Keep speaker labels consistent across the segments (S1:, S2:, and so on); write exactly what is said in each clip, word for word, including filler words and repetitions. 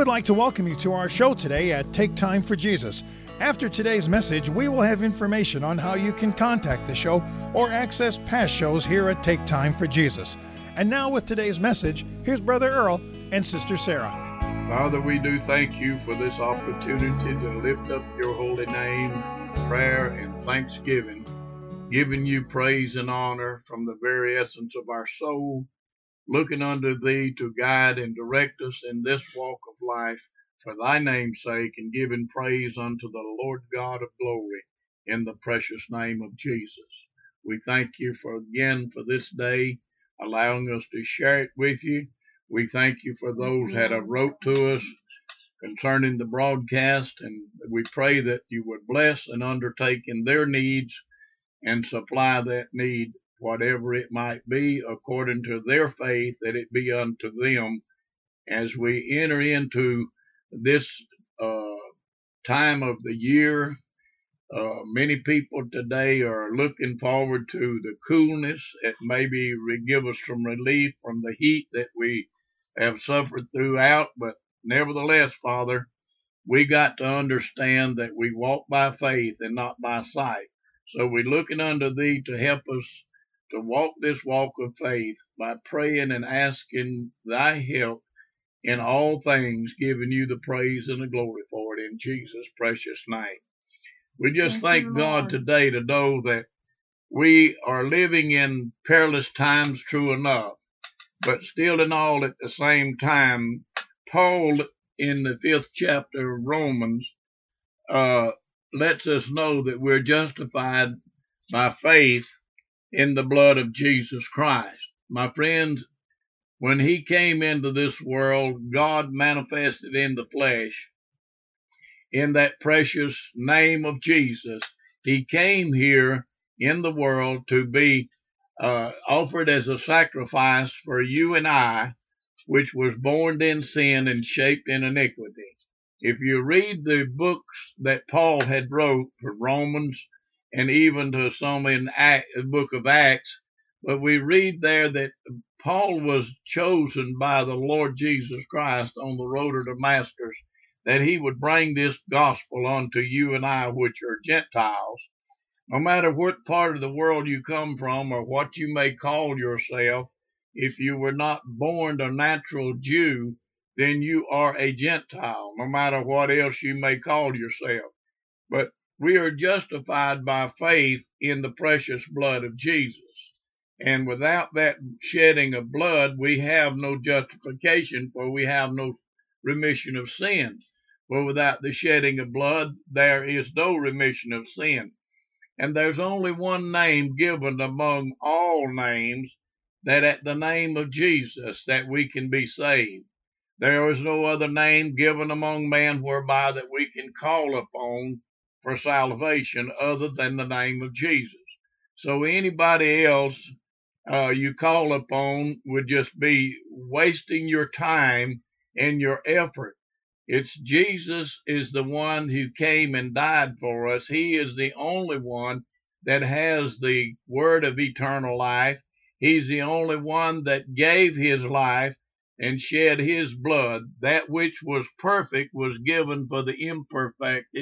S1: would like to welcome you to our show today at Take Time for Jesus. After today's message, we will have information on how you can contact the show or access past shows here at Take Time for Jesus. And now with today's message, here's Brother Earl and Sister Sarah.
S2: Father, we do thank you for this opportunity to lift up your holy name, prayer and thanksgiving, giving you praise and honor from the very essence of our soul, looking unto thee to guide and direct us in this walk of life for thy name's sake, and giving praise unto the Lord God of glory in the precious name of Jesus. We thank you for again for this day, allowing us to share it with you. We thank you for those that have wrote to us concerning the broadcast, and we pray that you would bless and undertake in their needs and supply that need, whatever it might be, according to their faith, that it be unto them as we enter into this uh, time of the year. Uh, many people today are looking forward to the coolness. It maybe give us some relief from the heat that we have suffered throughout, but nevertheless, Father, we got to understand that we walk by faith and not by sight. So we're looking unto thee to help us to walk this walk of faith by praying and asking thy help in all things, giving you the praise and the glory for it in Jesus' precious name. We just thank, thank God today to know that we are living in perilous times, true enough, but still in all at the same time, Paul in the fifth chapter of Romans uh, lets us know that we're justified by faith in the blood of Jesus Christ. My friends, when he came into this world, God manifested in the flesh in that precious name of Jesus. He came here in the world to be uh, offered as a sacrifice for you and I, which was born in sin and shaped in iniquity. If you read the books that Paul had wrote for Romans and even to some in the book of Acts, but we read there that Paul was chosen by the Lord Jesus Christ on the road to Damascus, that he would bring this gospel unto you and I, which are Gentiles. No matter what part of the world you come from or what you may call yourself, if you were not born a natural Jew, then you are a Gentile, no matter what else you may call yourself. But we are justified by faith in the precious blood of Jesus. And without that shedding of blood, we have no justification, for we have no remission of sin. For without the shedding of blood, there is no remission of sin. And there's only one name given among all names, that at the name of Jesus that we can be saved. There is no other name given among men whereby that we can call upon for salvation other than the name of Jesus. So anybody else uh, you call upon would just be wasting your time and your effort. It's Jesus is the one who came and died for us. He is the only one that has the word of eternal life. He's the only one that gave his life and shed his blood. That which was perfect was given for the imperfect,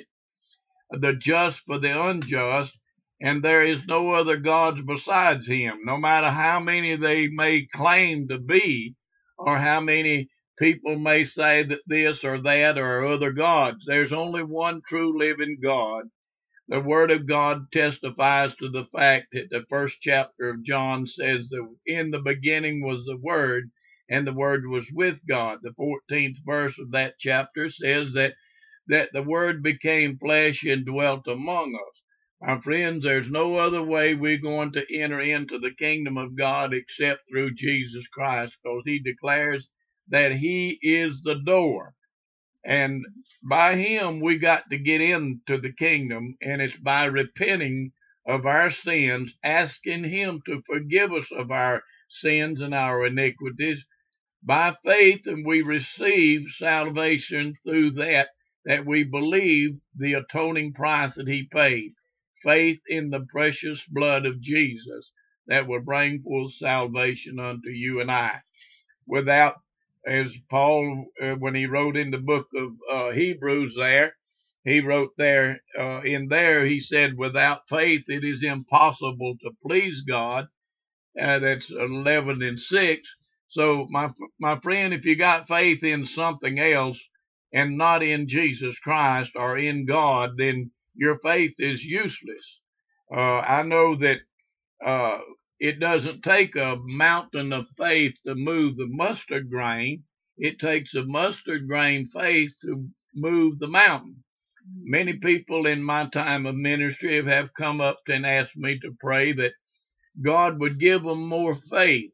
S2: the just for the unjust, and there is no other gods besides him. No matter how many they may claim to be, or how many people may say that this or that or other gods, there's only one true living God. The Word of God testifies to the fact that the first chapter of John says that in the beginning was the Word, and the Word was with God. The fourteenth verse of that chapter says that, that the Word became flesh and dwelt among us. My friends, there's no other way we're going to enter into the kingdom of God except through Jesus Christ, because he declares that he is the door. And by him, we got to get into the kingdom, and it's by repenting of our sins, asking him to forgive us of our sins and our iniquities. By faith, and we receive salvation through that, that we believe the atoning price that he paid. Faith in the precious blood of Jesus that will bring forth salvation unto you and I. Without as Paul, uh, when he wrote in the book of uh, Hebrews there, he wrote there, uh, in there, he said, without faith it is impossible to please God. Uh, that's eleven and six. So, my my friend, if you got faith in something else and not in Jesus Christ or in God, then your faith is useless. Uh, I know that uh, it doesn't take a mountain of faith to move the mustard grain. It takes a mustard grain faith to move the mountain. Many people in my time of ministry have, have come up and asked me to pray that God would give them more faith.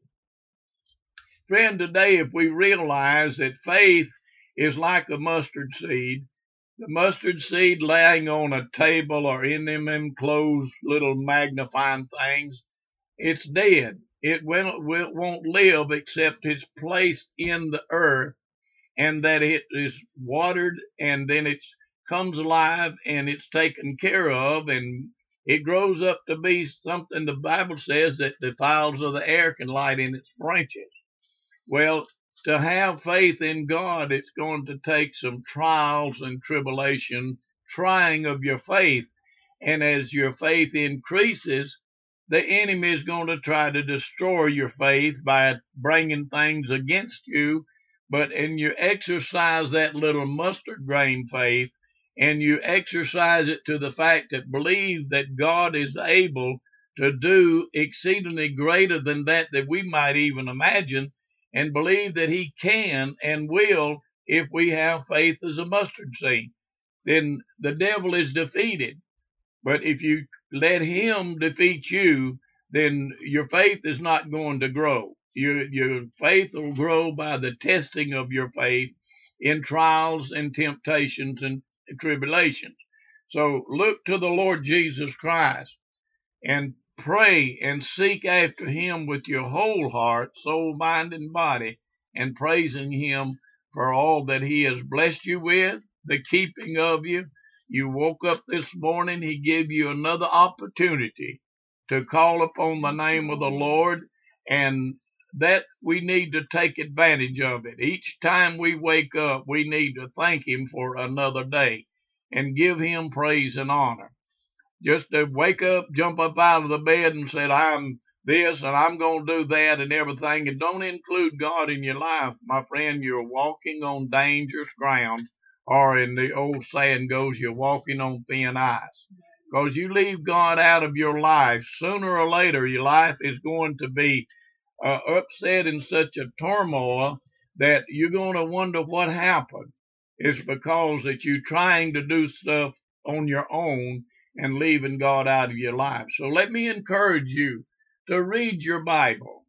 S2: Friend, today, if we realize that faith is like a mustard seed, the mustard seed laying on a table or in them enclosed little magnifying things, it's dead. It won't, won't live except it's placed in the earth and that it is watered and then it comes alive and it's taken care of and it grows up to be something the Bible says that the fowls of the air can light in its branches. Well, to have faith in God, it's going to take some trials and tribulation, trying of your faith. And as your faith increases, the enemy is going to try to destroy your faith by bringing things against you. But and you exercise that little mustard grain faith, and you exercise it to the fact that believe that God is able to do exceedingly greater than that that we might even imagine, and believe that he can and will if we have faith as a mustard seed. Then the devil is defeated. But if you let him defeat you, then your faith is not going to grow. Your, your faith will grow by the testing of your faith in trials and temptations and tribulations. So look to the Lord Jesus Christ and pray and seek after him with your whole heart, soul, mind, and body, and praising him for all that he has blessed you with, the keeping of you. You woke up this morning, he gave you another opportunity to call upon the name of the Lord, and that we need to take advantage of it. Each time we wake up, we need to thank him for another day and give him praise and honor. Just to wake up, jump up out of the bed and say, I'm this and I'm going to do that and everything, and don't include God in your life, my friend, you're walking on dangerous ground, or in the old saying goes, you're walking on thin ice. Because you leave God out of your life, sooner or later your life is going to be uh, upset in such a turmoil that you're going to wonder what happened. It's because that you're trying to do stuff on your own and leaving God out of your life. So let me encourage you to read your Bible.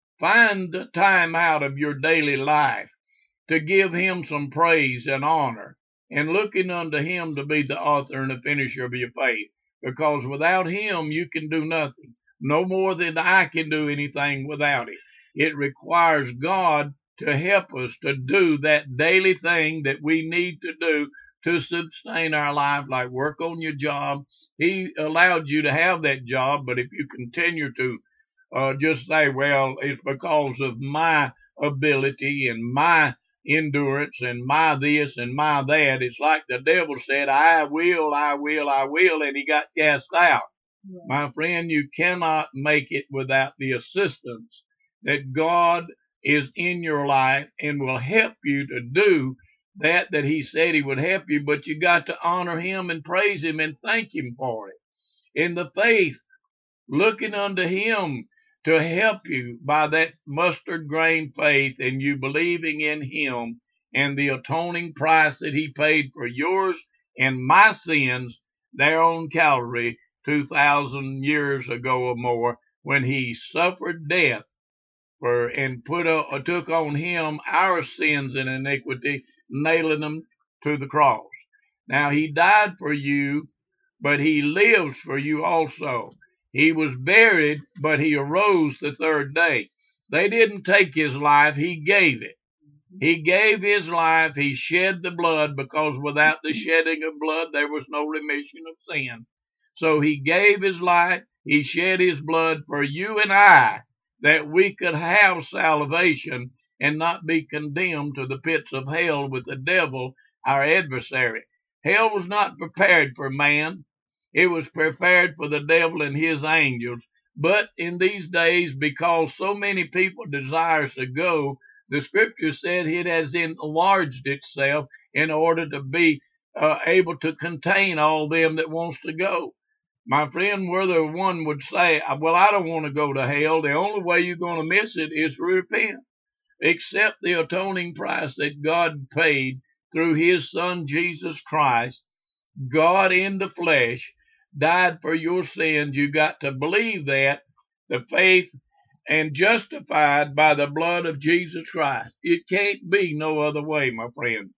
S2: Find the time out of your daily life to give him some praise and honor, and looking unto him to be the author and the finisher of your faith. Because without him, you can do nothing. No more than I can do anything without it. It requires God to help us to do that daily thing that we need to do to sustain our life, like work on your job. He allowed you to have that job, but if you continue to uh, just say, well, it's because of my ability and my endurance and my this and my that, it's like the devil said, I will, I will, I will, and he got cast out. Yeah. My friend, you cannot make it without the assistance that God is in your life and will help you to do that that he said he would help you, but you got to honor him and praise him and thank him for it. In the faith, looking unto him to help you by that mustard grain faith, and you believing in him and the atoning price that he paid for yours and my sins there on Calvary two thousand years ago or more, when he suffered death for and put a, took on him our sins and iniquity, nailing them to the cross. Now he died for you, but he lives for you also. He was buried, but he arose the third day. They didn't take his life, he gave it. He gave his life, he shed the blood, because without the shedding of blood, there was no remission of sin. So he gave his life, he shed his blood for you and I, that we could have salvation and not be condemned to the pits of hell with the devil, our adversary. Hell was not prepared for man. It was prepared for the devil and his angels. But in these days, because so many people desire to go, the scripture said it has enlarged itself in order to be uh, able to contain all them that wants to go. My friend, whether one would say, well, I don't want to go to hell, the only way you're going to miss it is to repent. Accept the atoning price that God paid through his son, Jesus Christ. God in the flesh died for your sins. You got to believe that, the faith, and justified by the blood of Jesus Christ. It can't be no other way, my friend.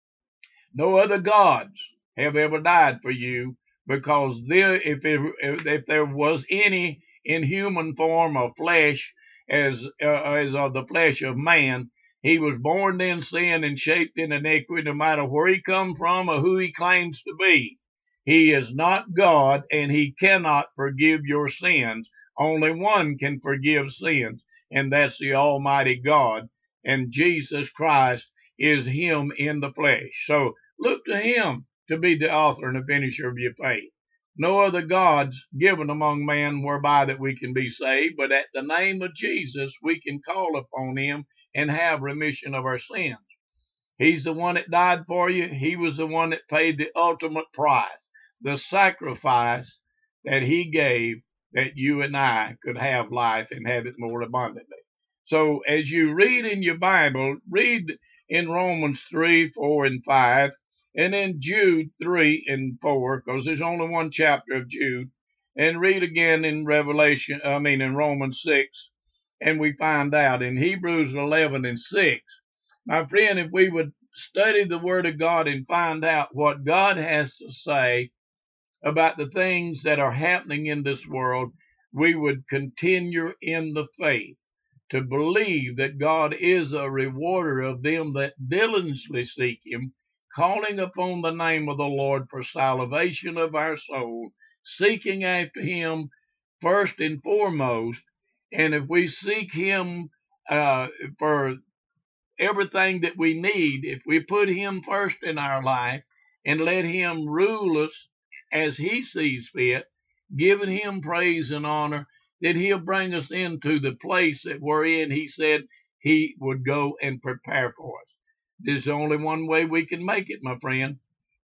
S2: No other gods have ever died for you, because there, if, it, if there was any in human form of flesh, as, uh, as of the flesh of man, he was born in sin and shaped in iniquity, no matter where he come from or who he claims to be. He is not God, and he cannot forgive your sins. Only one can forgive sins, and that's the Almighty God. And Jesus Christ is him in the flesh. So look to him to be the author and the finisher of your faith. No other gods given among men whereby that we can be saved, but at the name of Jesus we can call upon him and have remission of our sins. He's the one that died for you. He was the one that paid the ultimate price, the sacrifice that he gave that you and I could have life and have it more abundantly. So as you read in your Bible, read in Romans three, four, and five, and then Jude three and four, because there's only one chapter of Jude, and read again in Revelation, I mean in Romans six, and we find out in Hebrews eleven and six. My friend, if we would study the Word of God and find out what God has to say about the things that are happening in this world, we would continue in the faith to believe that God is a rewarder of them that diligently seek him, calling upon the name of the Lord for salvation of our soul, seeking after him first and foremost. And if we seek him uh, for everything that we need, if we put him first in our life and let him rule us as he sees fit, giving him praise and honor, then he'll bring us into the place that we're in. He said he would go and prepare for us. There's only one way we can make it, my friend.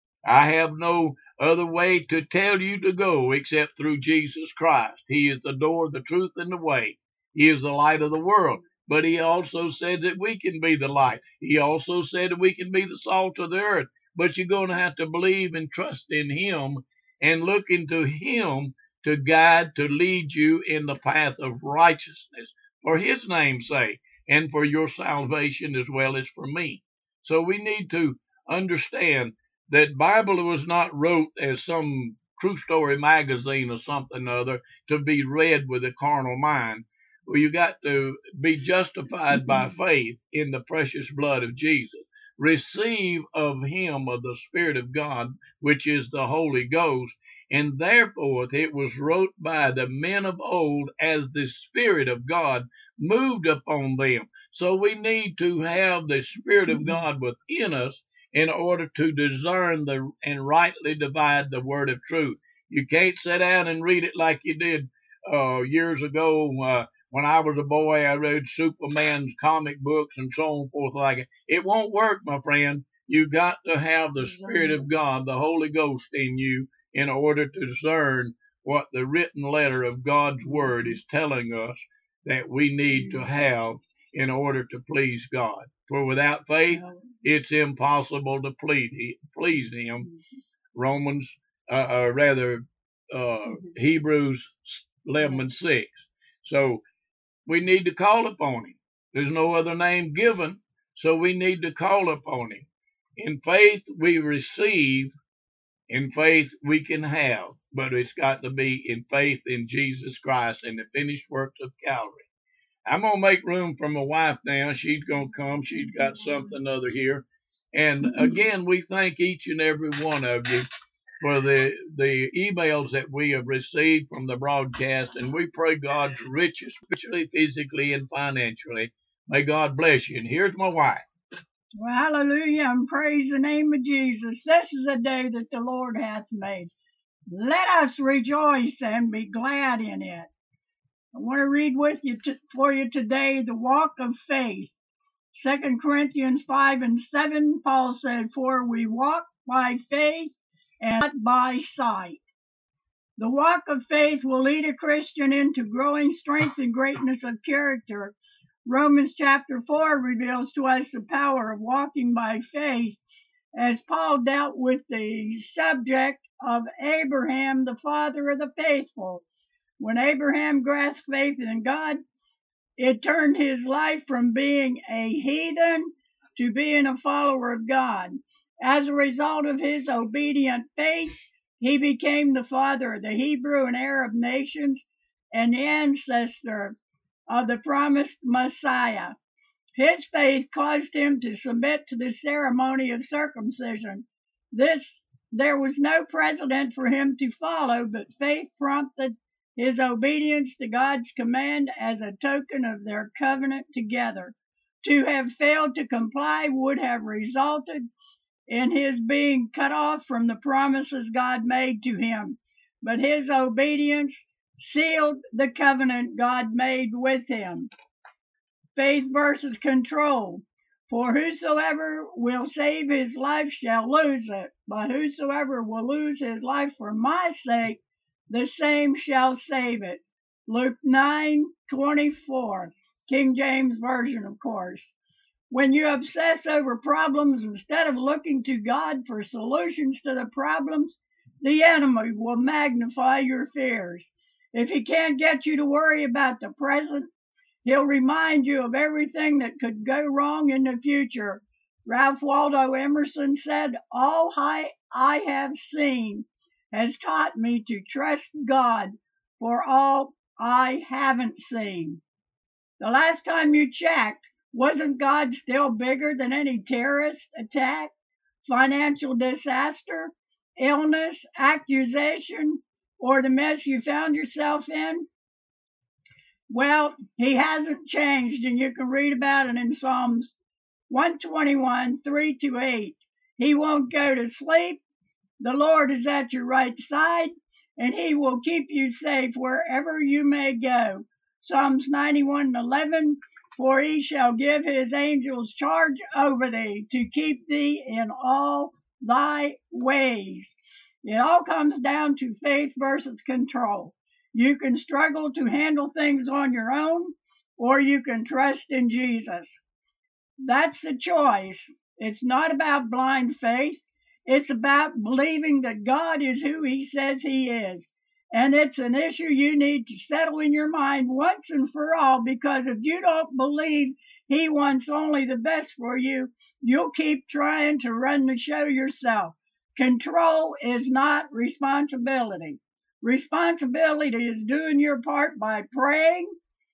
S2: I have no other way to tell you to go except through Jesus Christ. He is the door, the truth, and the way. He is the light of the world. But he also said that we can be the light. He also said that we can be the salt of the earth. But you're going to have to believe and trust in him and look into him to guide, to lead you in the path of righteousness for his name's sake and for your salvation as well as for me. So we need to understand that Bible was not wrote as some true story magazine or something or other to be read with a carnal mind. Well, you got to be justified by faith in the precious blood of Jesus. Receive of him of the Spirit of God, which is the Holy Ghost, and therefore it was wrote by the men of old as the Spirit of God moved upon them. So we need to have the Spirit of God within us in order to discern the and rightly divide the word of truth. You can't sit down and read it like you did uh, years ago. Uh, When I was a boy, I read Superman's comic books and so on forth like it. It won't work, my friend. You got to have the Spirit of God, the Holy Ghost in you in order to discern what the written letter of God's Word is telling us that we need to have in order to please God. For without faith, it's impossible to please, please him. Romans, uh, uh, rather, uh, Hebrews eleven and six. So, we need to call upon him. There's no other name given, so we need to call upon him. In faith, we receive. In faith, we can have. But it's got to be in faith in Jesus Christ and the finished works of Calvary. I'm going to make room for my wife now. She's going to come. She's got something other here. And again, we thank each and every one of you for the, the emails that we have received from the broadcast, and we pray God's riches, spiritually, physically, and financially May God bless you. And here's my wife.
S3: Well, hallelujah, and praise the name of Jesus. This is a day that the Lord hath made. Let us rejoice and be glad in it. I want to read with you t- for you today the walk of faith. Second Corinthians five and seven, Paul said, "For we walk by faith and not by sight." The walk of faith will lead a Christian into growing strength and greatness of character. Romans chapter four reveals to us the power of walking by faith as Paul dealt with the subject of Abraham, the father of the faithful. When Abraham grasped faith in God, it turned his life from being a heathen to being a follower of God. As a result of his obedient faith, he became the father of the Hebrew and Arab nations and the ancestor of the promised Messiah. His faith caused him to submit to the ceremony of circumcision. This there was no precedent for him to follow, but faith prompted his obedience to God's command as a token of their covenant together. To have failed to comply would have resulted in his being cut off from the promises God made to him. But his obedience sealed the covenant God made with him. Faith versus control. For whosoever will save his life shall lose it, but whosoever will lose his life for my sake, the same shall save it. Luke nine twenty-four, King James Version, of course. When you obsess over problems instead of looking to God for solutions to the problems, the enemy will magnify your fears. If he can't get you to worry about the present, he'll remind you of everything that could go wrong in the future. Ralph Waldo Emerson said, "All I, I have seen has taught me to trust God for all I haven't seen." The last time you checked, wasn't God still bigger than any terrorist attack, financial disaster, illness, accusation, or the mess you found yourself in? Well, he hasn't changed, and you can read about it in Psalms one twenty-one, three to eight. He won't go to sleep. The Lord is at your right side, and he will keep you safe wherever you may go. Psalms ninety-one, eleven, for he shall give his angels charge over thee to keep thee in all thy ways. It all comes down to faith versus control. You can struggle to handle things on your own, or you can trust in Jesus. That's the choice. It's not about blind faith. It's about believing that God is who he says he is. And it's an issue you need to settle in your mind once and for all, because if you don't believe he wants only the best for you, you'll keep trying to run the show yourself. Control is not responsibility. Responsibility is doing your part by praying,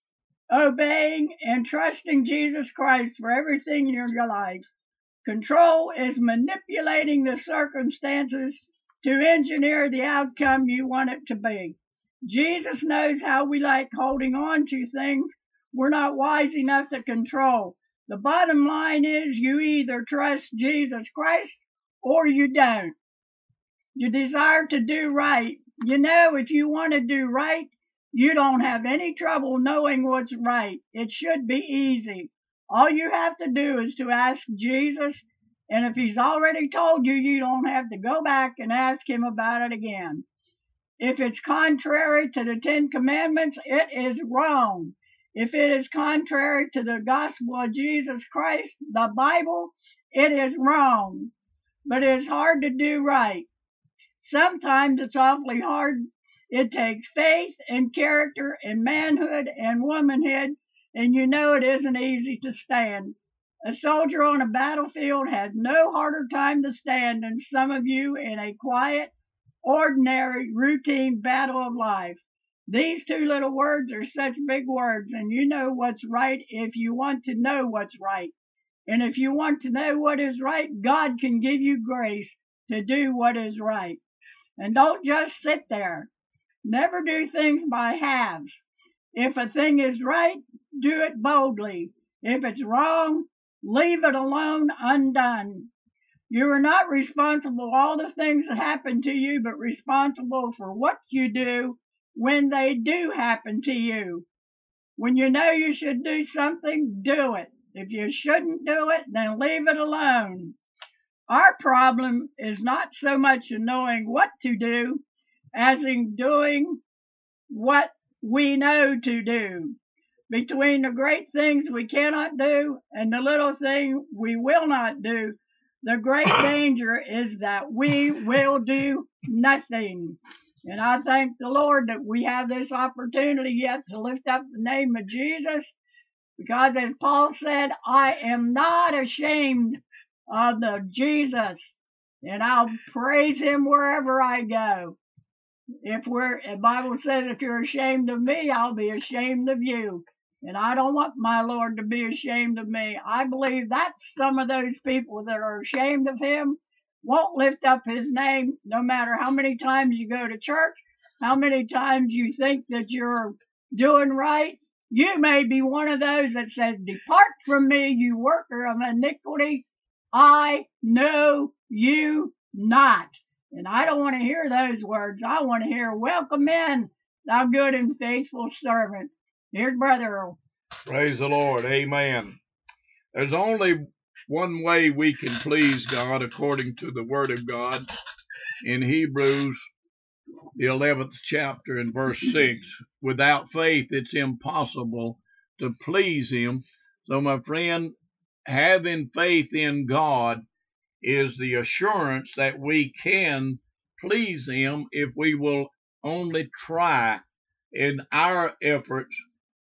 S3: obeying, and trusting Jesus Christ for everything in your life. Control is manipulating the circumstances to engineer the outcome you want it to be. Jesus knows how we like holding on to things we're not wise enough to control. The bottom line is you either trust Jesus Christ or you don't. You desire to do right. You know, if you want to do right, you don't have any trouble knowing what's right. It should be easy. All you have to do is to ask Jesus, and if he's already told you, you don't have to go back and ask him about it again. If it's contrary to the Ten Commandments, it is wrong. If it is contrary to the gospel of Jesus Christ, the Bible, it is wrong. But it's hard to do right. Sometimes it's awfully hard. It takes faith and character and manhood and womanhood, and you know it isn't easy to stand. A soldier on a battlefield has no harder time to stand than some of you in a quiet, ordinary, routine battle of life. These two little words are such big words, and you know what's right if you want to know what's right. And if you want to know what is right, God can give you grace to do what is right. And don't just sit there. Never do things by halves. If a thing is right, do it boldly. If it's wrong, leave it alone undone. You are not responsible for all the things that happen to you, but responsible for what you do when they do happen to you. When you know you should do something, do it. If you shouldn't do it, then leave it alone. Our problem is not so much in knowing what to do as in doing what we know to do. Between the great things we cannot do and the little thing we will not do, the great danger is that we will do nothing. And I thank the Lord that we have this opportunity yet to lift up the name of Jesus, because as Paul said, I am not ashamed of the Jesus, and I'll praise him wherever I go. If we're, the Bible says, if you're ashamed of me, I'll be ashamed of you. And I don't want my Lord to be ashamed of me. I believe that some of those people that are ashamed of him won't lift up his name, no matter how many times you go to church, how many times you think that you're doing right. You may be one of those that says, depart from me, you worker of iniquity. I know you not. And I don't want to hear those words. I want to hear, welcome in, thou good and faithful servant. Here's Brother Earl.
S2: Praise the Lord. Amen. There's only one way we can please God according to the Word of God. In Hebrews, the eleventh chapter and verse six, without faith it's impossible to please him. So my friend, having faith in God is the assurance that we can please him if we will only try. In our efforts,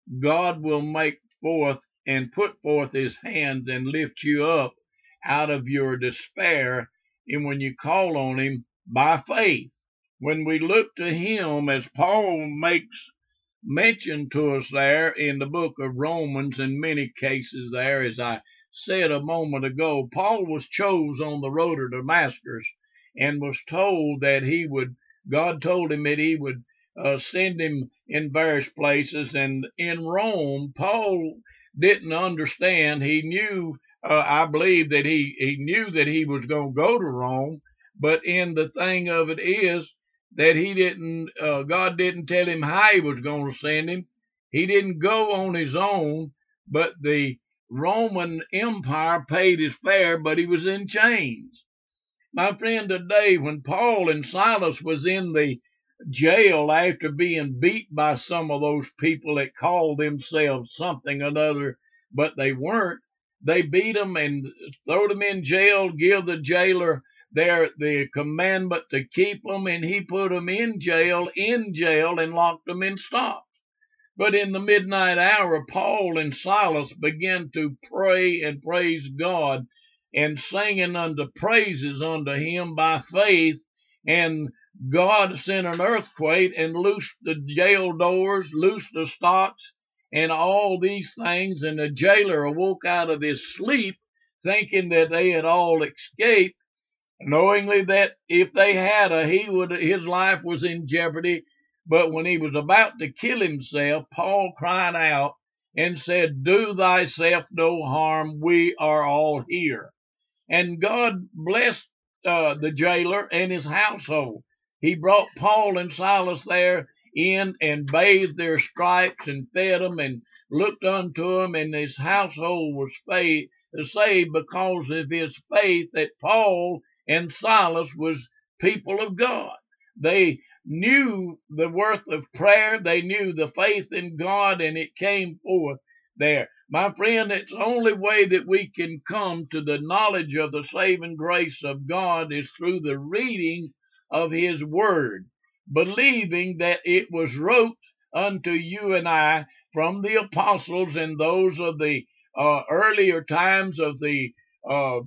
S2: God will make forth and put forth his hand and lift you up out of your despair, and when you call on him by faith. When we look to him, as Paul makes mention to us there in the book of Romans, in many cases there, as I said a moment ago, Paul was chose on the road to Damascus and was told that he would, God told him that he would uh, send him in various places. And in Rome, Paul didn't understand. He knew, uh, I believe that he, he knew that he was going to go to Rome, but in the thing of it is that he didn't, uh, God didn't tell him how he was going to send him. He didn't go on his own, but the Roman Empire paid his fare, but he was in chains. My friend, today, when Paul and Silas was in the jail after being beat by some of those people that called themselves something or another, but they weren't, they beat them and throw them in jail, give the jailer their the commandment to keep them, and he put them in jail, in jail, and locked them in stocks. But in the midnight hour, Paul and Silas began to pray and praise God, and singing unto praises unto him by faith, and God sent an earthquake and loosed the jail doors, loosed the stocks, and all these things, and the jailer awoke out of his sleep, thinking that they had all escaped, knowingly that if they had a, he would, his life was in jeopardy. But when he was about to kill himself, Paul cried out and said, do thyself no harm, we are all here. And God blessed uh, the jailer and his household. He brought Paul and Silas there in and bathed their stripes and fed them and looked unto them, and his household was faith, saved because of his faith that Paul and Silas was people of God. They knew the worth of prayer. They knew the faith in God, and it came forth there. My friend, it's the only way that we can come to the knowledge of the saving grace of God is through the reading of his word, believing that it was wrote unto you and I from the apostles and those of the uh, earlier times of the uh,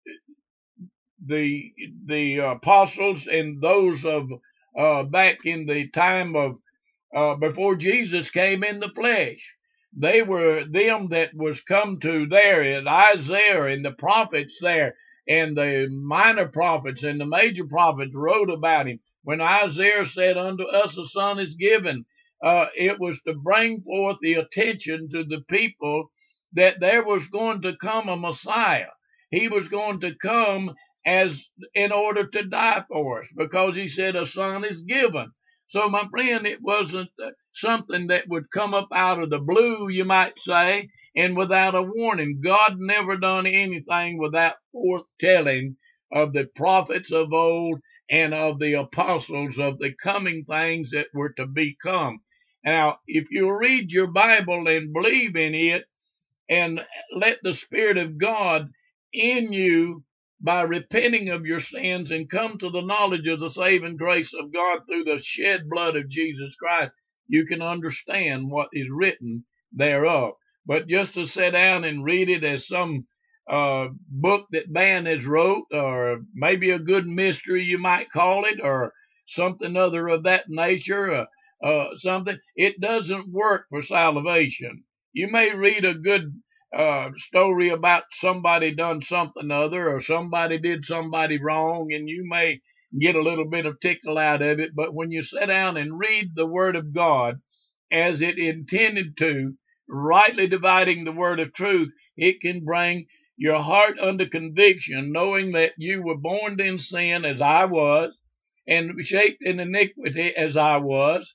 S2: the the apostles and those of uh, back in the time of uh, before Jesus came in the flesh. They were them that was come to there, and Isaiah and the prophets there, and the minor prophets and the major prophets wrote about him. When Isaiah said, unto us a son is given, uh, it was to bring forth the attention to the people that there was going to come a Messiah. He was going to come as in order to die for us, because he said a son is given. So, my friend, it wasn't something that would come up out of the blue, you might say, and without a warning. God never done anything without foretelling of the prophets of old and of the apostles of the coming things that were to become. Now, if you read your Bible and believe in it, and let the Spirit of God in you by repenting of your sins and come to the knowledge of the saving grace of God through the shed blood of Jesus Christ, you can understand what is written thereof. But just to sit down and read it as some uh, book that man has wrote, or maybe a good mystery you might call it, or something other of that nature, uh, uh, something, it doesn't work for salvation. You may read a good uh, story about somebody done something other, or somebody did somebody wrong, and you may get a little bit of tickle out of it. But when you sit down and read the Word of God as it intended to, rightly dividing the word of truth, it can bring your heart under conviction, knowing that you were born in sin as I was, and shaped in iniquity as I was.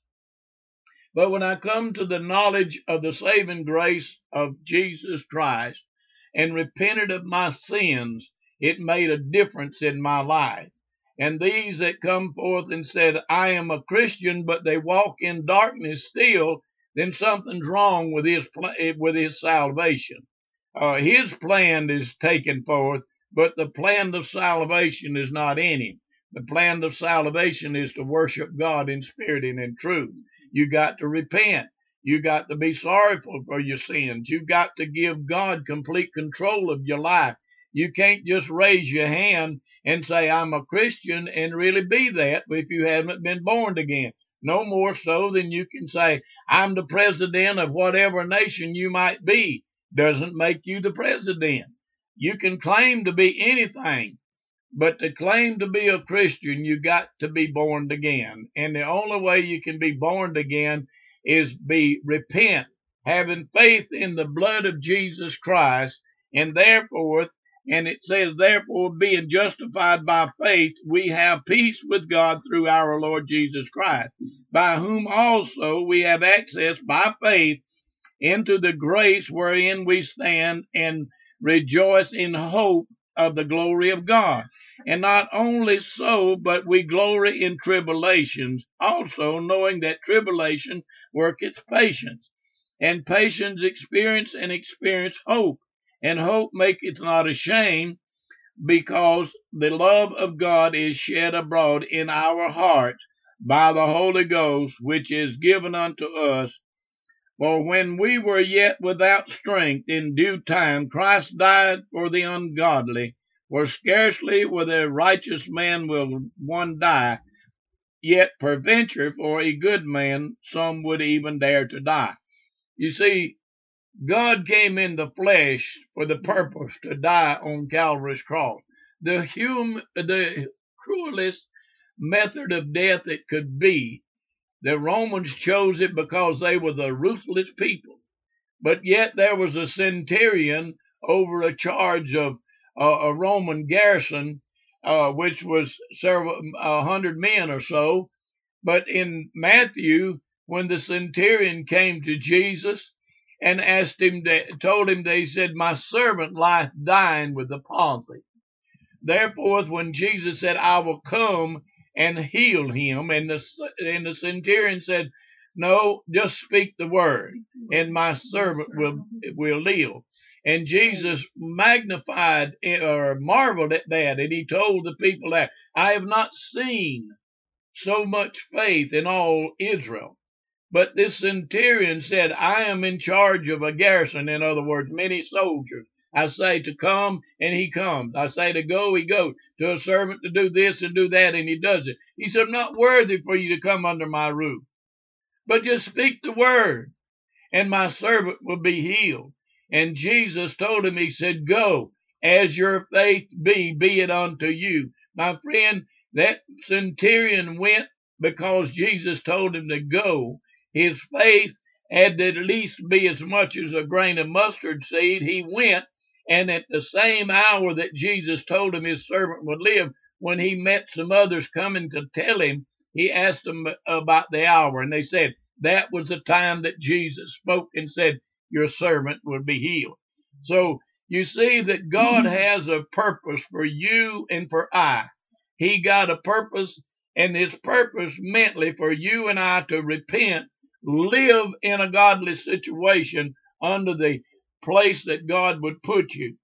S2: But when I come to the knowledge of the saving grace of Jesus Christ and repented of my sins, it made a difference in my life. And these that come forth and said, I am a Christian, but they walk in darkness still, then something's wrong with his, with his salvation. Uh, his plan is taken forth, but the plan of salvation is not in him. The plan of salvation is to worship God in spirit and in truth. You got to repent. You got to be sorrowful for your sins. You got to give God complete control of your life. You can't just raise your hand and say, I'm a Christian, and really be that if you haven't been born again. No more so than you can say, I'm the president of whatever nation you might be. Doesn't make you the president. You can claim to be anything, but to claim to be a Christian, you got to be born again. And the only way you can be born again is be repent, having faith in the blood of Jesus Christ, and therefore, and it says, therefore, being justified by faith, we have peace with God through our Lord Jesus Christ, by whom also we have access by faith into the grace wherein we stand and rejoice in hope of the glory of God. And not only so, but we glory in tribulations, also knowing that tribulation worketh patience, and patience experience, and experience hope. And hope maketh not ashamed, because the love of God is shed abroad in our hearts by the Holy Ghost, which is given unto us. For when we were yet without strength, in due time Christ died for the ungodly. For scarcely with a righteous man will one die, yet peradventure for a good man some would even dare to die. You see, God came in the flesh for the purpose to die on Calvary's cross. The hum, the cruelest method of death it could be. The Romans chose it because they were the ruthless people. But yet there was a centurion over a charge of uh, a Roman garrison, uh, which was several a hundred men or so. But in Matthew, when the centurion came to Jesus and asked him, to, told him, they said, my servant lieth dying with the palsy. Therefore, when Jesus said, I will come and heal him, and the, and the centurion said, no, just speak the word, and my servant will, will live. And Jesus magnified or marveled at that, and he told the people that, I have not seen so much faith in all Israel. But this centurion said, I am in charge of a garrison, in other words, many soldiers. I say to come, and he comes. I say to go, he goes. To a servant to do this and do that, and he does it. He said, I'm not worthy for you to come under my roof, but just speak the word, and my servant will be healed. And Jesus told him, he said, go, as your faith be, be it unto you. My friend, that centurion went because Jesus told him to go. His faith had to at least be as much as a grain of mustard seed, he went, and at the same hour that Jesus told him his servant would live, when he met some others coming to tell him, he asked them about the hour, and they said that was the time that Jesus spoke and said, your servant would be healed. So you see that God has a purpose for you and for I. He got a purpose, and his purpose mentally for you and I to repent, live in a godly situation under the place that God would put you.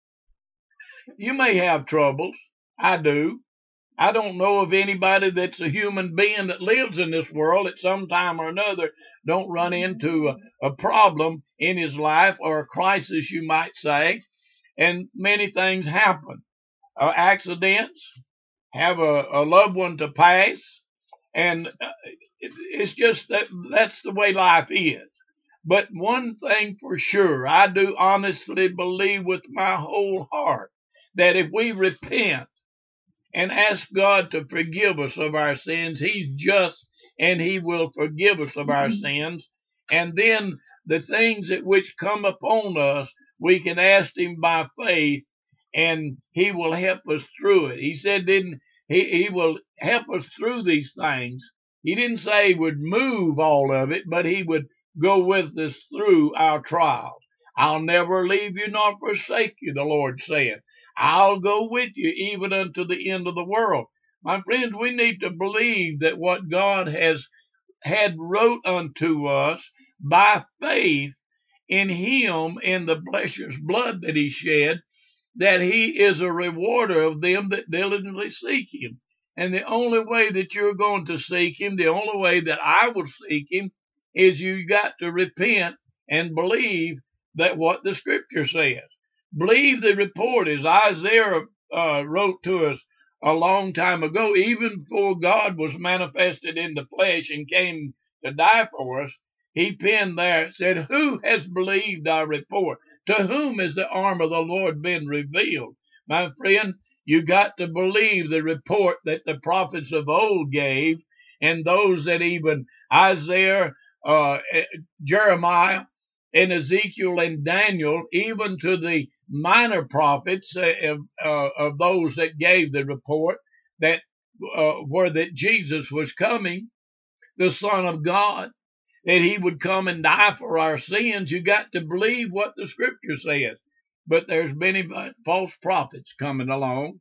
S2: You may have troubles. I do. I don't know of anybody that's a human being that lives in this world at some time or another don't run into a, a problem in his life, or a crisis, you might say, and many things happen. Uh, accidents, have a, a loved one to pass, and uh, it, it's just that that's the way life is. But one thing for sure, I do honestly believe with my whole heart that if we repent and ask God to forgive us of our sins, he's just and he will forgive us of our sins. And then the things that which come upon us, we can ask him by faith, and he will help us through it. He said, didn't he, he will help us through these things. He didn't say he would move all of it, but he would go with us through our trials. I'll never leave you nor forsake you, the Lord said. I'll go with you even unto the end of the world. My friends, we need to believe that what God has had wrote unto us by faith in him and the precious blood that he shed, that he is a rewarder of them that diligently seek him. And the only way that you're going to seek him, the only way that I will seek him, is you got to repent and believe that what the scripture says. Believe the report, as Isaiah uh, wrote to us a long time ago, even before God was manifested in the flesh and came to die for us. He penned there, said, who has believed our report? To whom has the arm of the Lord been revealed? My friend, you got to believe the report that the prophets of old gave, and those that even Isaiah, uh, Jeremiah, and Ezekiel and Daniel, even to the minor prophets uh, of, uh, of those that gave the report that uh, were that Jesus was coming, the Son of God, that he would come and die for our sins. You got to believe what the scripture says. But there's many false prophets coming along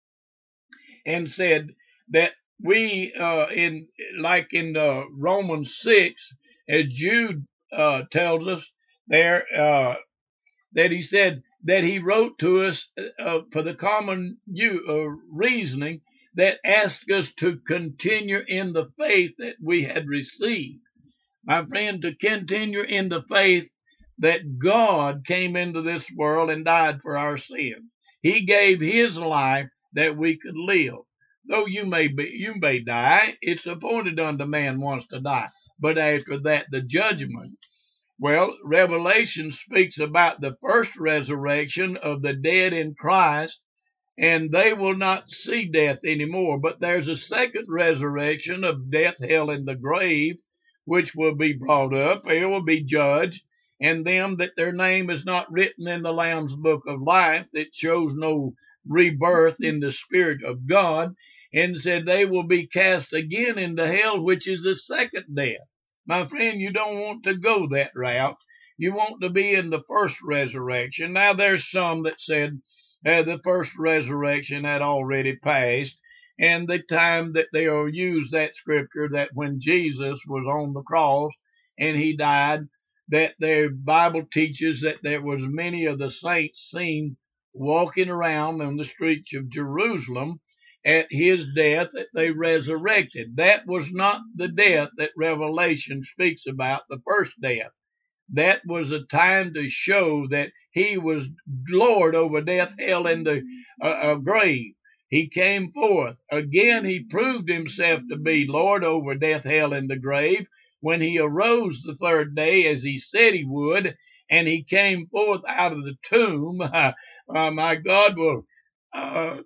S2: and said that we, uh, in like in uh, Romans six, as Jude uh, tells us there, uh, that he said that he wrote to us uh, for the common uh, reasoning that asked us to continue in the faith that we had received. My friend, to continue in the faith that God came into this world and died for our sins. He gave his life that we could live. Though you may be, you may die, it's appointed unto man once to die. But after that, the judgment. Well, Revelation speaks about the first resurrection of the dead in Christ, and they will not see death anymore. But there's a second resurrection of death, hell, and the grave, which will be brought up. They will be judged, and them that their name is not written in the Lamb's book of life, that shows no rebirth in the Spirit of God, and said they will be cast again into hell, which is the second death. My friend, you don't want to go that route. You want to be in the first resurrection. Now, there's some that said uh, the first resurrection had already passed, and the time that they will use that scripture, that when Jesus was on the cross and he died, that the Bible teaches that there was many of the saints seen walking around on the streets of Jerusalem at his death, that they resurrected. That was not the death that Revelation speaks about, the first death. That was a time to show that he was Lord over death, hell, and the uh, uh, grave. He came forth. Again, he proved himself to be Lord over death, hell, and the grave when he arose the third day, as he said he would, and he came forth out of the tomb. Uh, my God will uh,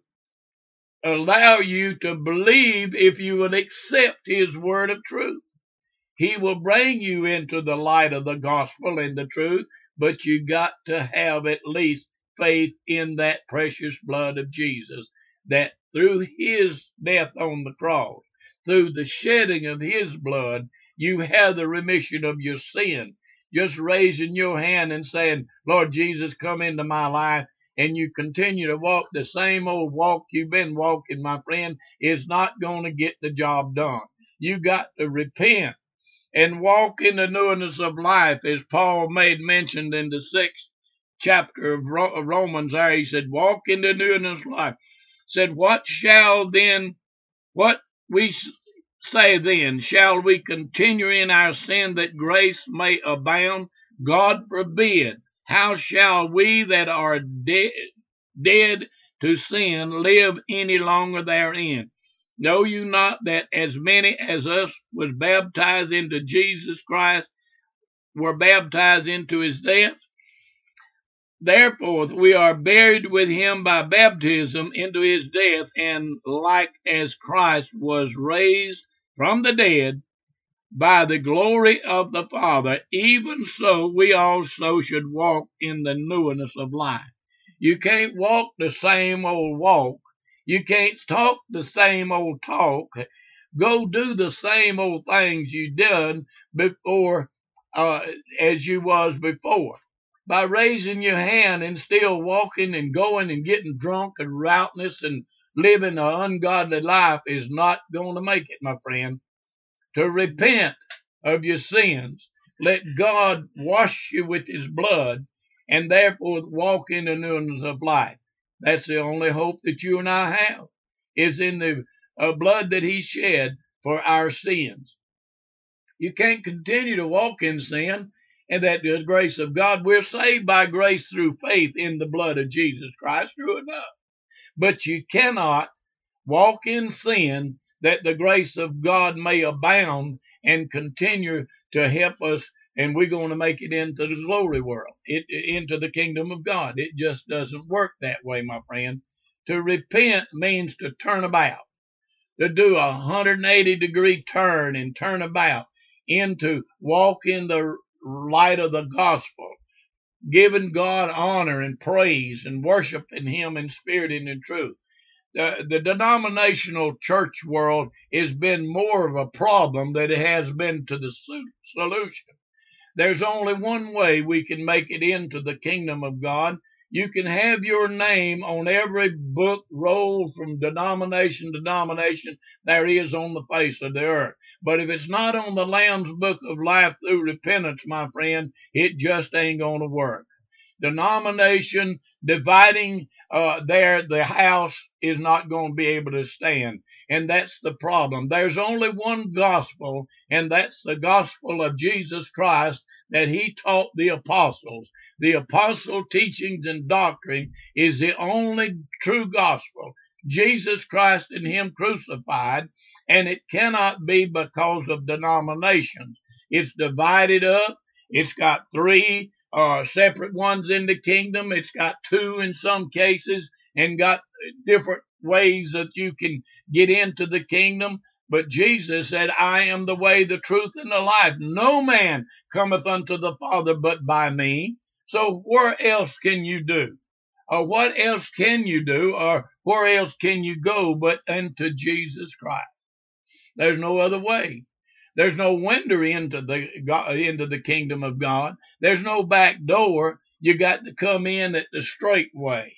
S2: allow you to believe if you will accept his word of truth. He will bring you into the light of the gospel and the truth, but you got to have at least faith in that precious blood of Jesus, that through his death on the cross, through the shedding of his blood, you have the remission of your sin. Just raising your hand and saying, Lord Jesus, come into my life, and you continue to walk the same old walk you've been walking, my friend, is not going to get the job done. You got to repent and walk in the newness of life, as Paul made mentioned in the sixth chapter of Romans there. He said, walk in the newness of life. Said, what shall then, what we say then, shall we continue in our sin that grace may abound? God forbid. How shall we that are de- dead to sin live any longer therein? Know you not that as many as us was baptized into Jesus Christ were baptized into his death? Therefore we are buried with him by baptism into his death, and like as Christ was raised from the dead by the glory of the Father, even so we also should walk in the newness of life. You can't walk the same old walk. You can't talk the same old talk. Go do the same old things you done before, uh, as you was before. By raising your hand and still walking and going and getting drunk and routiness and living an ungodly life is not going to make it, my friend. To repent of your sins, let God wash you with his blood, and therefore walk in the newness of life. That's the only hope that you and I have, is in the uh, blood that he shed for our sins. You can't continue to walk in sin and that the grace of God. We're saved by grace through faith in the blood of Jesus Christ, true enough. But you cannot walk in sin that the grace of God may abound and continue to help us, and we're going to make it into the glory world, it, into the kingdom of God. It just doesn't work that way, my friend. To repent means to turn about, to do a one hundred eighty degree turn and turn about into walk in the light of the gospel, giving God honor and praise and worshiping him in spirit and in truth. The, the denominational church world has been more of a problem than it has been to the solution. There's only one way we can make it into the kingdom of God. You can have your name on every book roll from denomination to denomination there is on the face of the earth. But if it's not on the Lamb's book of life through repentance, my friend, it just ain't going to work. Denomination dividing uh, there the house is not going to be able to stand, and that's the problem. There's only one gospel, and that's the gospel of Jesus Christ that he taught the apostles. The apostle teachings and doctrine is the only true gospel. Jesus Christ and him crucified, and it cannot be because of denominations. It's divided up. It's got three Uh, separate ones in the kingdom. It's got two in some cases, and got different ways that you can get into the kingdom. But Jesus said, I am the way, the truth, and the life. No man cometh unto the Father but by me. So where else can you do? Or what else can you do? Or where else can you go but unto Jesus Christ? There's no other way. There's no window into the into the kingdom of God. There's no back door. You got to come in at the straight way.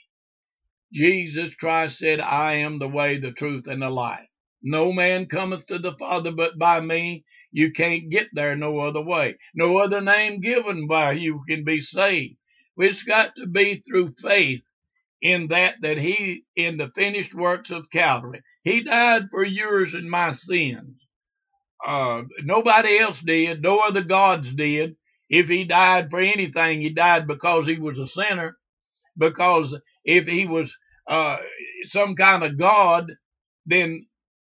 S2: Jesus Christ said, I am the way, the truth, and the life. No man cometh to the Father but by me. You can't get there no other way. No other name given by you can be saved. It's got to be through faith in that, that he, in the finished works of Calvary. He died for yours and my sins. Uh, nobody else did. No other gods did. If he died for anything, he died because he was a sinner. Because if he was uh, some kind of God, then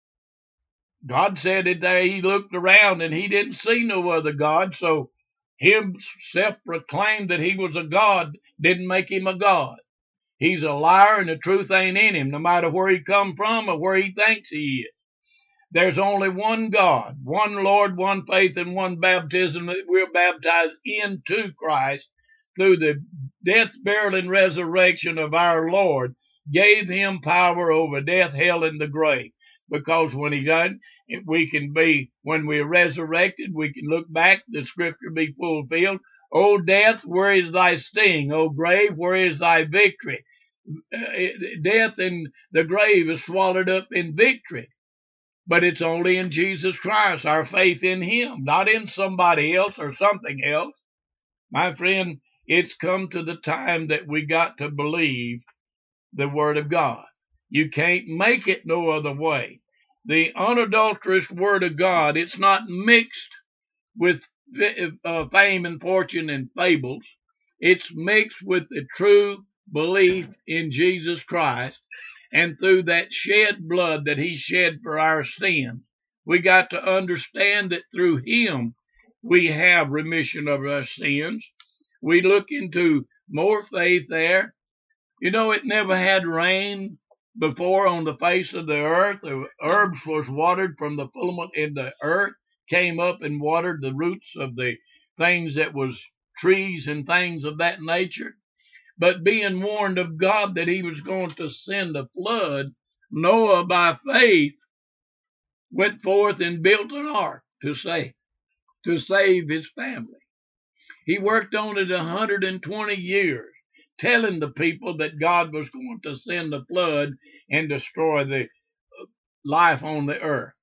S2: God said that there he looked around and he didn't see no other God. So him self-proclaimed that he was a God didn't make him a God. He's a liar and the truth ain't in him, no matter where he come from or where he thinks he is. There's only one God, one Lord, one faith, and one baptism that we're baptized into Christ through the death, burial, and resurrection of our Lord, gave him power over death, hell, and the grave. Because when he done, we can be, when we're resurrected, we can look back, the scripture be fulfilled. O death, where is thy sting? O grave, where is thy victory? Death and the grave is swallowed up in victory. But it's only in Jesus Christ, our faith in him, not in somebody else or something else. My friend, it's come to the time that we got to believe the Word of God. You can't make it no other way. The unadulterous Word of God, it's not mixed with uh, fame and fortune and fables. It's mixed with the true belief in Jesus Christ. And through that shed blood that he shed for our sins, we got to understand that through him we have remission of our sins. We look into more faith there. You know, it never had rain before on the face of the earth. The herbs was watered from the fulminant in the earth, came up and watered the roots of the things that was trees and things of that nature. But being warned of God that he was going to send a flood, Noah by faith went forth and built an ark to save, to save his family. He worked on it one hundred twenty years, telling the people that God was going to send a flood and destroy the life on the earth.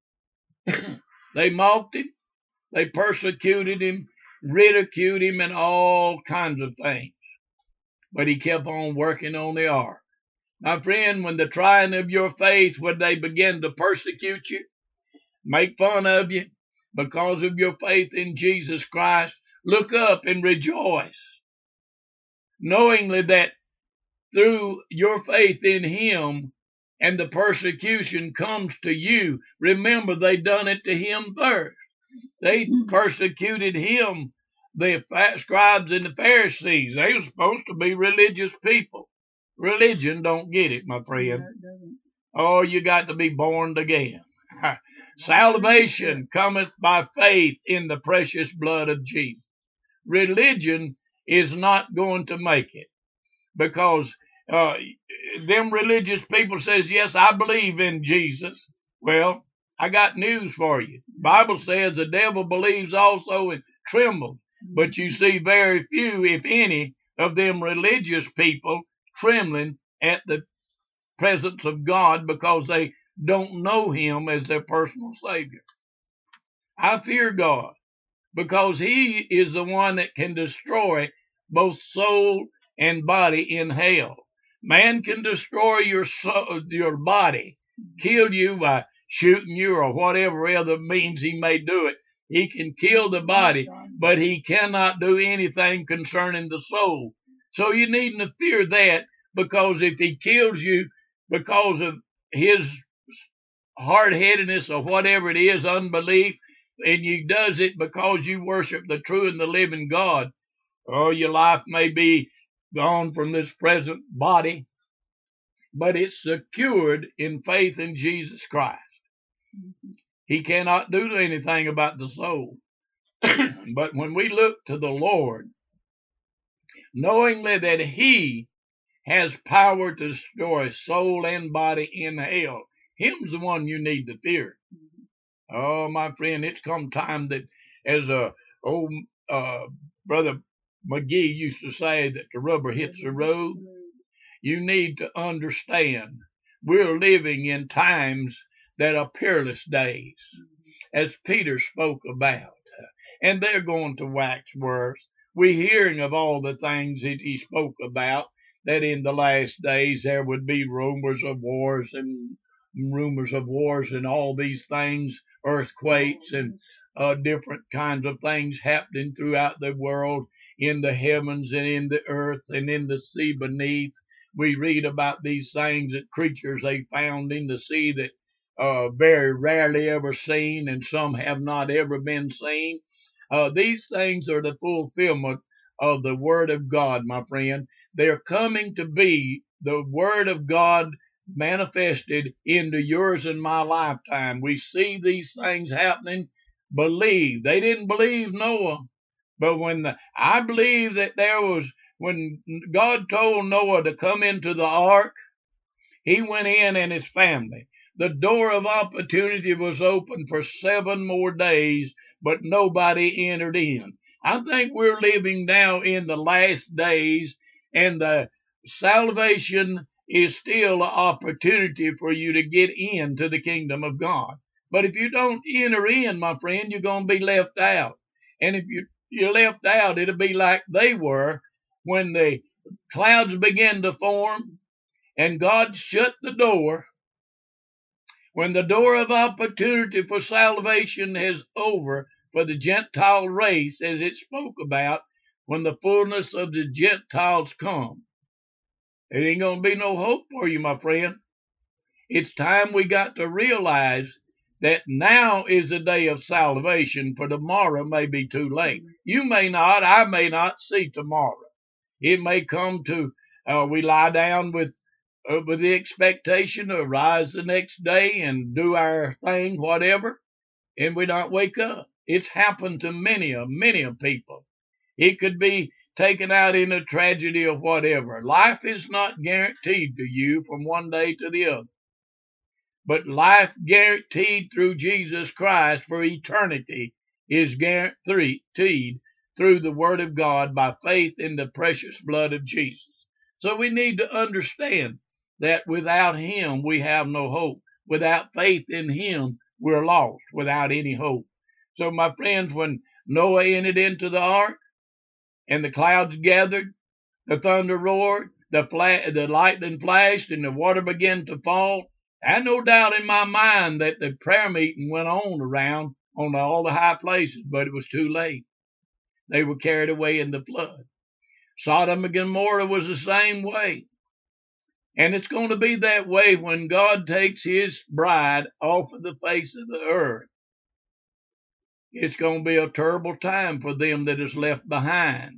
S2: They mocked him, they persecuted him, ridiculed him, and all kinds of things. But he kept on working on the ark. My friend, when the trying of your faith, when they begin to persecute you, make fun of you because of your faith in Jesus Christ, look up and rejoice, knowingly that through your faith in him and the persecution comes to you. Remember, they done it to him first. They persecuted him. The scribes and the Pharisees, they were supposed to be religious people. Religion don't get it, my friend. Oh, you got to be born again. Salvation cometh by faith in the precious blood of Jesus. Religion is not going to make it, because uh, them religious people says, yes, I believe in Jesus. Well, I got news for you. The Bible says the devil believes also and trembles. But you see very few, if any, of them religious people trembling at the presence of God because they don't know him as their personal Savior. I fear God because he is the one that can destroy both soul and body in hell. Man can destroy your soul, your body, kill you by shooting you or whatever other means he may do it. He can kill the body, but he cannot do anything concerning the soul. So you needn't to fear that, because if he kills you because of his hard-headedness or whatever it is, unbelief, and you does it because you worship the true and the living God, oh, your life may be gone from this present body, but it's secured in faith in Jesus Christ. He cannot do anything about the soul. But when we look to the Lord, knowingly that he has power to destroy soul and body in hell, him's the one you need to fear. Oh, my friend, it's come time that, as a old uh, brother McGee used to say, that the rubber hits the road. You need to understand we're living in times that are peerless days, as Peter spoke about, and they're going to wax worse. We're hearing of all the things that he spoke about, that in the last days there would be rumors of wars and rumors of wars and all these things, earthquakes and uh, different kinds of things happening throughout the world, in the heavens and in the earth and in the sea beneath. We read about these things, that creatures they found in the sea that Uh, very rarely ever seen, and some have not ever been seen. Uh, these things are the fulfillment of the Word of God, my friend. They're coming to be the Word of God manifested into yours and my lifetime. We see these things happening. Believe. They didn't believe Noah, but when the, I believe that there was, when God told Noah to come into the ark, he went in and his family. The door of opportunity was open for seven more days, but nobody entered in. I think we're living now in the last days, and the salvation is still an opportunity for you to get into the kingdom of God. But if you don't enter in, my friend, you're going to be left out. And if you, you're left out, it'll be like they were when the clouds began to form and God shut the door. When the door of opportunity for salvation is over for the Gentile race, as it spoke about, when the fullness of the Gentiles come, there ain't going to be no hope for you, my friend. It's time we got to realize that now is the day of salvation, for tomorrow may be too late. You may not, I may not see tomorrow. It may come to, uh, we lie down with uh, with the expectation to rise the next day and do our thing, whatever, and we not wake up. It's happened to many of, many of people. It could be taken out in a tragedy or whatever. Life is not guaranteed to you from one day to the other. But life guaranteed through Jesus Christ for eternity is guaranteed through the Word of God by faith in the precious blood of Jesus. So we need to understand that without Him we have no hope. Without faith in Him we're lost, without any hope. So my friends, when Noah entered into the ark and the clouds gathered, the thunder roared, the, fla- the lightning flashed, and the water began to fall, I have no doubt in my mind that the prayer meeting went on around on all the high places, but it was too late. They were carried away in the flood. Sodom and Gomorrah was the same way. And it's going to be that way when God takes His bride off of the face of the earth. It's going to be a terrible time for them that is left behind.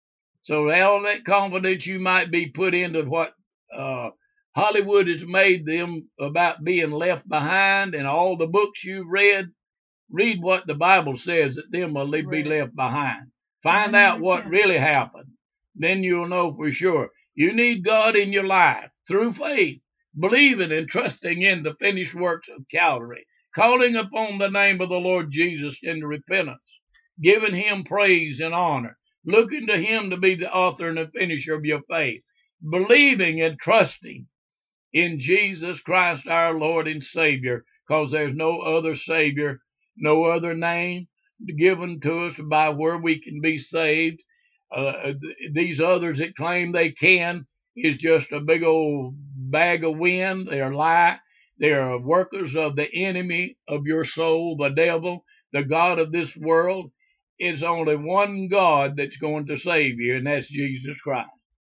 S2: So all that confidence you might be put into what uh, Hollywood has made them about being left behind, and all the books you've read, read what the Bible says that them will be
S3: Right.
S2: left behind. Find out what really happened. Then you'll know for sure. You need God in your life through faith, believing and trusting in the finished works of Calvary, calling upon the name of the Lord Jesus in repentance, giving Him praise and honor, looking to Him to be the author and the finisher of your faith, believing and trusting in Jesus Christ our Lord and Savior, because there's no other Savior, no other name given to us by where we can be saved. Uh, these others that claim they can is just a big old bag of wind. They are lie. They are workers of the enemy of your soul, the devil, the God of this world. It's only one God that's going to save you, and that's Jesus Christ.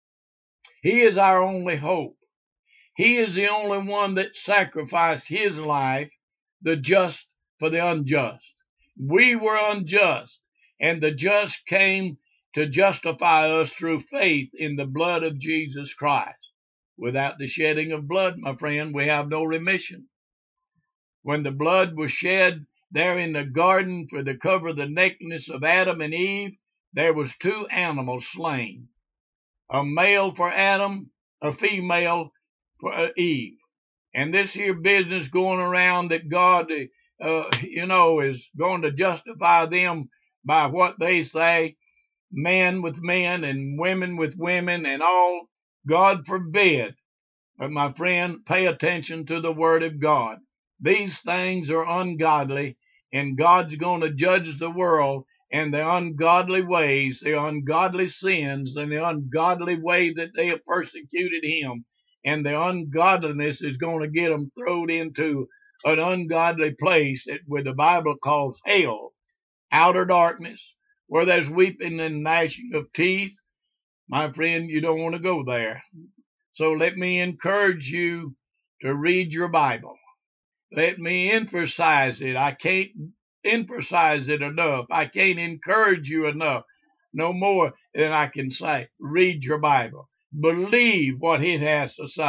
S2: He is our only hope. He is the only one that sacrificed His life, the just for the unjust. We were unjust, and the just came to justify us through faith in the blood of Jesus Christ. Without the shedding of blood, my friend, we have no remission. When the blood was shed there in the garden for to cover the nakedness of Adam and Eve, there was two animals slain. A male for Adam, a female for Eve. And this here business going around that God, uh, you know, is going to justify them by what they say, men with men and women with women and all, God forbid. But my friend, pay attention to the Word of God. These things are ungodly, and God's going to judge the world and the ungodly ways, the ungodly sins, and the ungodly way that they have persecuted Him. And the ungodliness is going to get them thrown into an ungodly place that where the Bible calls hell, outer darkness, where there's weeping and gnashing of teeth. My friend, you don't want to go there. So let me encourage you to read your Bible. Let me emphasize it. I can't emphasize it enough. I can't encourage you enough. No more than I can say. Read your Bible. Believe what it has to say.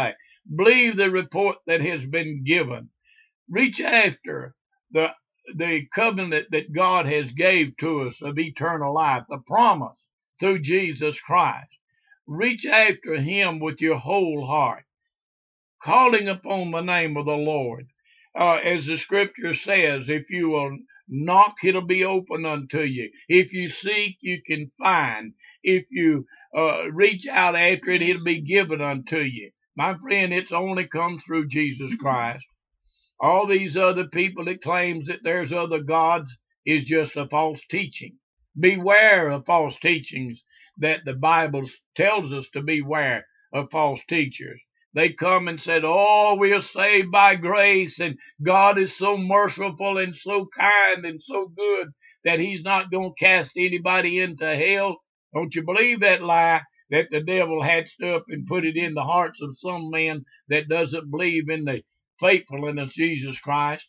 S2: Believe the report that has been given. Reach after the the covenant that God has gave to us of eternal life, the promise through Jesus Christ. Reach after him with your whole heart, calling upon the name of the Lord. Uh, as the scripture says, if you will knock, it'll be open unto you. If you seek, you can find. If you uh, reach out after it, it'll be given unto you. My friend, it's only come through Jesus Christ. All these other people that claims that there's other gods is just a false teaching. Beware of false teachings that the Bible tells us to beware of false teachers. They come and said, oh, we are saved by grace, and God is so merciful and so kind and so good that he's not going to cast anybody into hell. Don't you believe that lie that the devil hatched up and put it in the hearts of some men that doesn't believe in the faithfulness of Jesus Christ?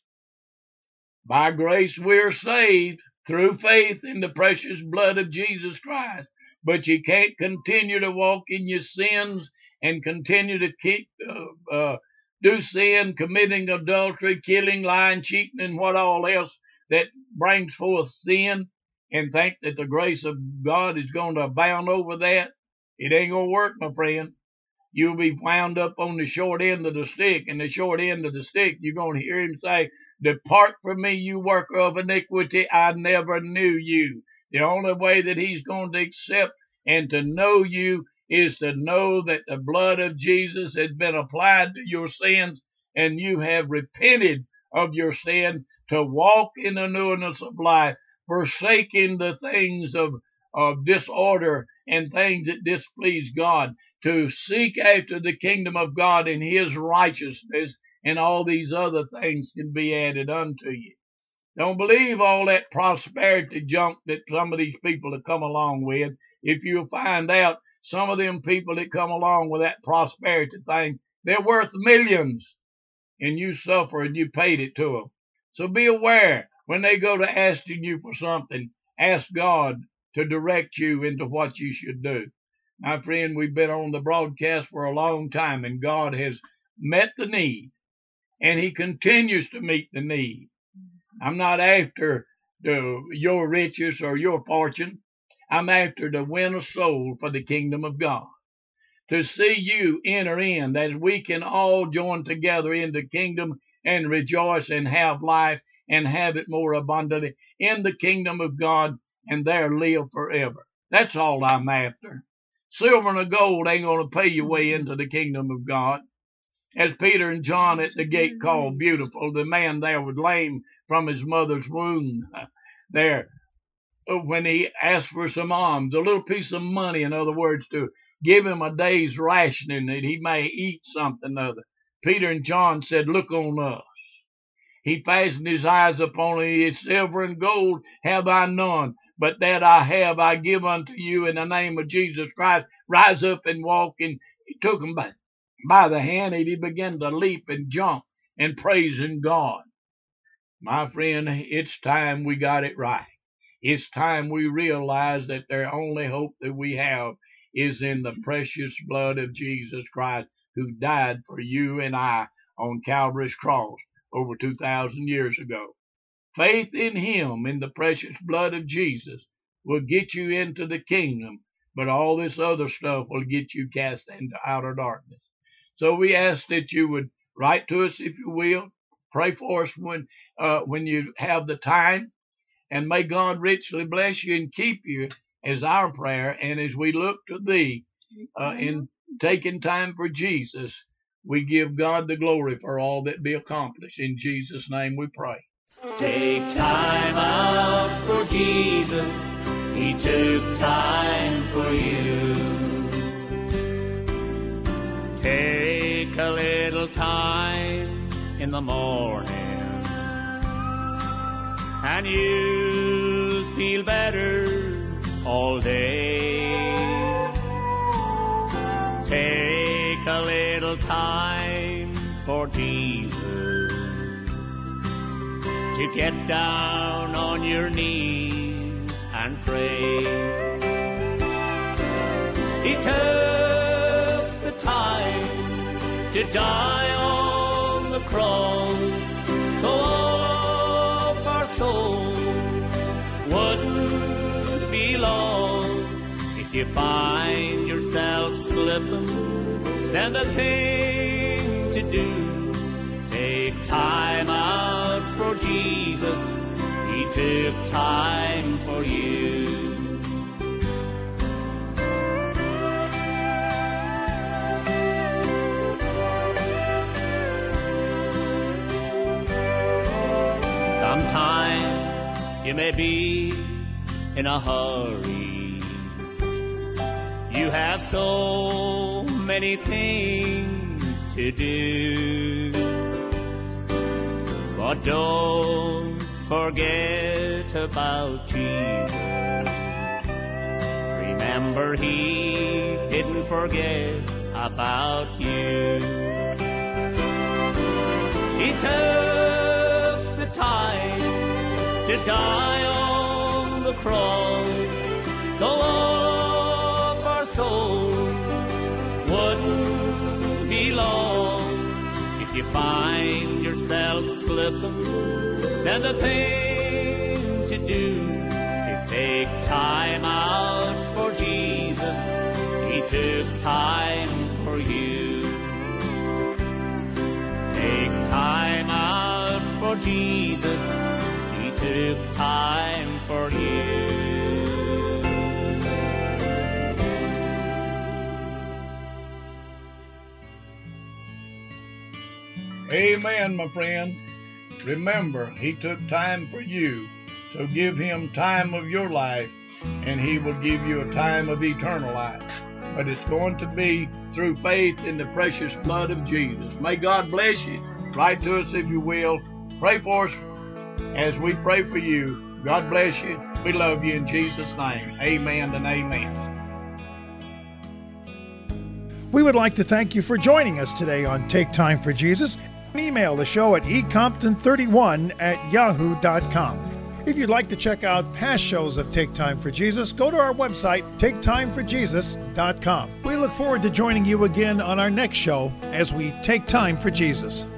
S2: By grace we are saved through faith in the precious blood of Jesus Christ. But you can't continue to walk in your sins and continue to keep uh, uh, do sin, committing adultery, killing, lying, cheating, and what all else that brings forth sin, and think that the grace of God is going to abound over that. It ain't going to work, my friend. You'll be wound up on the short end of the stick, and the short end of the stick, you're going to hear him say, depart from me, you worker of iniquity, I never knew you. The only way that he's going to accept and to know you is to know that the blood of Jesus has been applied to your sins, and you have repented of your sin, to walk in the newness of life, forsaking the things of, of disorder and things that displease God, to seek after the kingdom of God and his righteousness, and all these other things can be added unto you. Don't believe all that prosperity junk that some of these people have come along with. If you'll find out, some of them people that come along with that prosperity thing, they're worth millions, and you suffer and you paid it to them. So be aware when they go to asking you for something, ask God to direct you into what you should do. My friend, we've been on the broadcast for a long time, and God has met the need, and he continues to meet the need. I'm not after the, your riches or your fortune. I'm after to win a soul for the kingdom of God, to see you enter in, that we can all join together in the kingdom and rejoice and have life and have it more abundantly in the kingdom of God, and there live forever. That's all I'm after. Silver and gold ain't going to pay your way into the kingdom of God. As Peter and John at the gate called Beautiful, the man there was lame from his mother's womb there, when he asked for some alms, a little piece of money, in other words, to give him a day's rationing that he may eat something other. Peter and John said, look on us. He fastened his eyes upon it. Silver and gold have I none, but that I have I give unto you in the name of Jesus Christ. Rise up and walk. And he took him by, by the hand, and he began to leap and jump and praising God. My friend, it's time we got it right. It's time we realize that the only hope that we have is in the precious blood of Jesus Christ, who died for you and I on Calvary's cross over two thousand years ago. Faith in him, in the precious blood of Jesus, will get you into the kingdom, but all this other stuff will get you cast into outer darkness. So we ask that you would write to us, if you will. Pray for us when, uh, when you have the time. And may God richly bless you and keep you as our prayer. And as we look to thee uh, in taking time for Jesus, we give God the glory for all that be accomplished. In Jesus' name we pray.
S4: Take time out for Jesus. He took time for you. Take a little time in the morning, and you'll feel better all day. Take a little time for Jesus, to get down on your knees and pray. He took the time to die on the cross, so all of our souls wouldn't be lost. If you find yourself slipping, then the thing to do is take time out for Jesus. He took time for you. Sometimes you may be in a hurry. You have so many things to do. But don't forget about Jesus. Remember, He didn't forget about you. He took the time to die on the cross, so all of our souls wouldn't be lost. If you find yourself slipping, then the thing to do is take time out for Jesus. He took time for you. Take time out for Jesus. He took time for you.
S2: Amen, my friend. Remember, He took time for you, so give Him time of your life, and He will give you a time of eternal life. But it's going to be through faith in the precious blood of Jesus. May God bless you. Write to us if you will. Pray for us as we pray for you. God bless you. We love you in Jesus' name. Amen and amen.
S1: We would like to thank you for joining us today on Take Time for Jesus. Email the show at e compton thirty-one at yahoo dot com. If you'd like to check out past shows of Take Time for Jesus, go to our website, take time for jesus dot com. We look forward to joining you again on our next show as we take time for Jesus.